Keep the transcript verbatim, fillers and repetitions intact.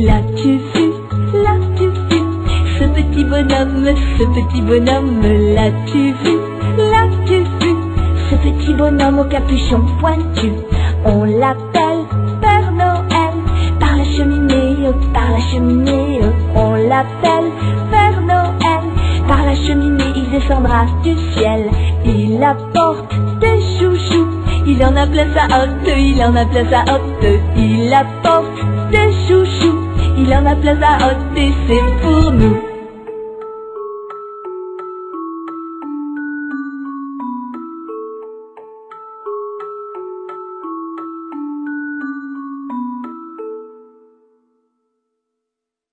L'as-tu vu, l'as-tu vu, ce petit bonhomme, ce petit bonhomme, l'as-tu vu, l'as-tu vu, ce petit bonhomme au capuchon pointu. On l'appelle Père Noël, par la cheminée, par la cheminée, on l'appelle Père Noël, par la cheminée il descendra du ciel. Il apporte des chouchous, il en a plein sa hotte, il en a plein sa hotte. Il apporte des chouchous, il en a plein sa hotte et c'est pour nous.